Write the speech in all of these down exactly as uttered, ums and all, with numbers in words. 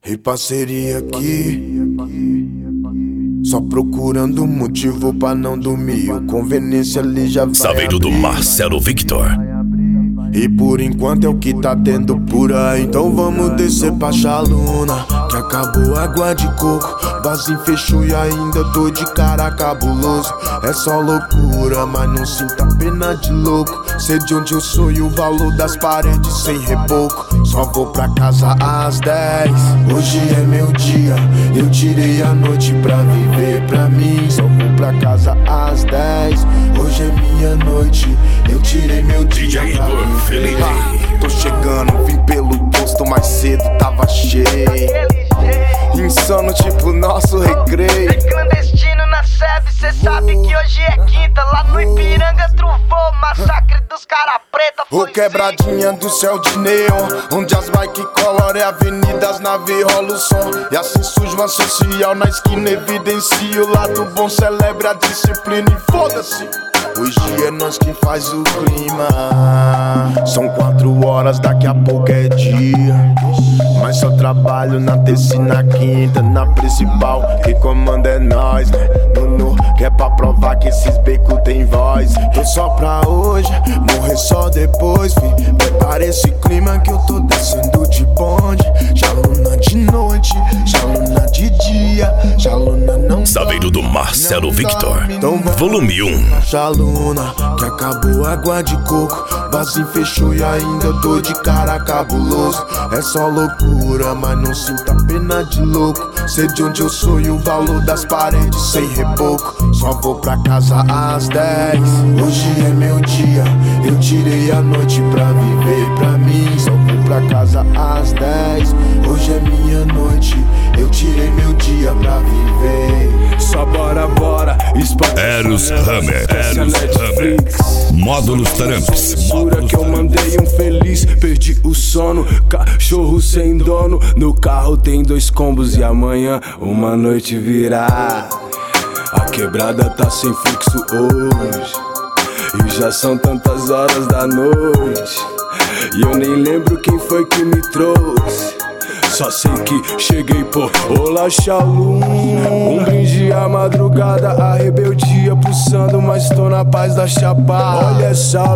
E parceria aqui, só procurando motivo pra não dormir. O conveniência ali já vai Saveiro do Marcelo Victor. E por enquanto é o que tá tendo por aí. Então vamos descer pra Chaluna, que acabou a água de coco. Barzinho fechou e ainda tô de cara cabuloso. É só loucura, mas não sinta pena de louco. Sei de onde eu sou e o valor das paredes sem reboco. Só vou pra casa às dez. Hoje é meu dia, eu tirei a noite pra viver pra mim. Só vou pra casa às dez. Hoje é minha noite, eu tirei meu dia. D J Igor Felipe. Ah, tô chegando, vim pelo posto mais cedo, tava cheio. Insano tipo nosso recreio. É clandestino na sebe, cê sabe que hoje é quinta. Lá no Ipiranga truvou, massacre dos cara preta. Ô quebradinha do céu de neon, onde as bike colorem avenidas, nave rola o som. E assim surge uma social na esquina, evidencia o lado bom, celebra a disciplina e foda-se. Hoje é nós que faz o clima. São quatro horas, daqui a pouco é dia. Mas só trabalho na terça e na quinta. Na principal, quem comanda é nós, né? Nuno, que é pra provar que esses becos tem voz. Tô só pra hoje, morrer só depois, fi. Prepara esse clima que eu tô descendo de bonde. Chaluna de noite, Chaluna de dia. Chaluna não Saveiro do Marcelo Victor. Então Volume um. Chaluna, que acabou a água de coco. Barzinho fechou e ainda tô de cara cabuloso. É só loucura, mas não sinta pena de louco. Sei de onde eu sou e o valor das paredes sem reboco. Só vou pra casa às dez. Hoje é meu dia, eu tirei a noite pra viver pra mim. Só vou pra casa às dez. Hoje é minha noite, eu tirei meu dia pra viver. Só bora, bora, Eros Hammer, Eros Hammer. Módulos Taramps. Jura que eu mandei um feliz, perdi o sono. Cachorro sem dono, no carro tem dois combos. E amanhã uma noite virá. A quebrada tá sem fluxo hoje. E já são tantas horas da noite. E eu nem lembro quem foi que me trouxe. Só sei que cheguei por Olá Chaluna. Um brinde à madrugada, a rebeldia pulsando, mas tô na paz da chapada. Olha essa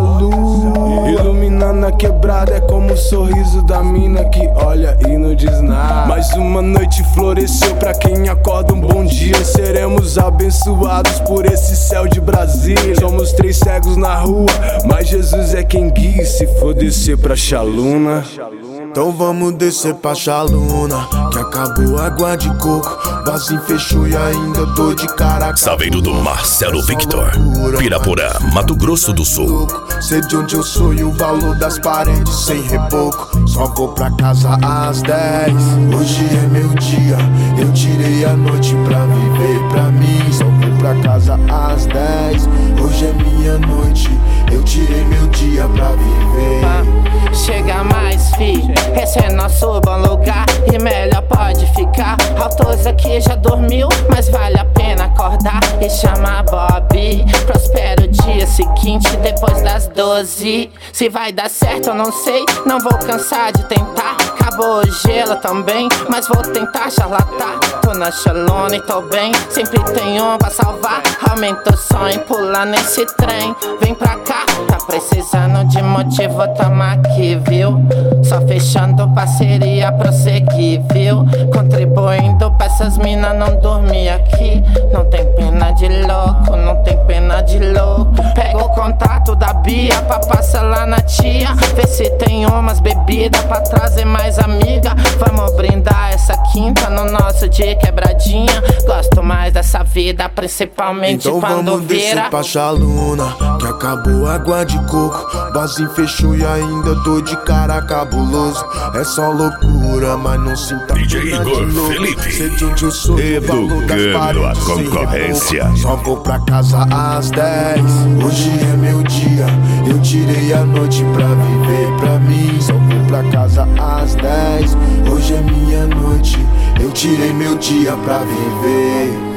luz iluminando a quebrada, é como o sorriso da mina que olha e não diz nada. Mais uma noite floresceu pra quem acorda um bom dia. Seremos abençoados por esse céu de Brasília. Somos três cegos na rua, mas Jesus é quem guia. Se for descer pra Chaluna, então vamos descer pra Chaluna, que acabou a água de coco. Barzinho fechou e ainda tô de cara. Saveiro do Marcelo Victor. Pirapora, Mato Grosso do Sul. Sei de onde eu sou e o valor das paredes sem reboco. Só vou pra casa às dez. Hoje é meu dia, eu tirei a noite pra viver pra mim. Só vou pra casa às dez. Hoje é minha noite, eu tirei meu dia pra viver. Ah, chega mais, fi, esse é nosso bom lugar. E melhor pode ficar. Autores aqui já dormiu, mas vale a pena acordar e chamar Bob. Prospera o dia seguinte, depois das doze. Se vai dar certo eu não sei, não vou cansar de tentar. Acabou o gelo também, mas vou tentar charlatar. Tô na Chaluna e tô bem, sempre tem um pra salvar. Aumenta o som e pula nesse trem. Vem pra cá, tá precisando de motivo, tamo aqui, viu? Só fechando parceria, prosseguir, viu? Contribuindo pra essas minas não dormir aqui. Não tem pena de louco, não tem pena de louco. Pega o contato da Bia pra passar lá na tia. Vê se tem umas bebidas pra trazer mais amiga. Vamos brindar essa quinta no nosso dia quebradinha. Gosto mais dessa vida, principalmente então quando vamos vira. descer pra Chaluna, que acabou a água de coco. Barzinho fechou e ainda tô de cara cabuloso. É só loucura, mas não sinta D J pena Igor de louco. Felipe. Sei de onde eu sou e o valor das Educando paredes a sem concorrência. reboco. Só vou pra casa às dez. Hoje é meu dia, eu tirei a noite pra viver pra mim. Só vou pra casa às dez. Hoje é minha noite, eu tirei meu dia pra viver.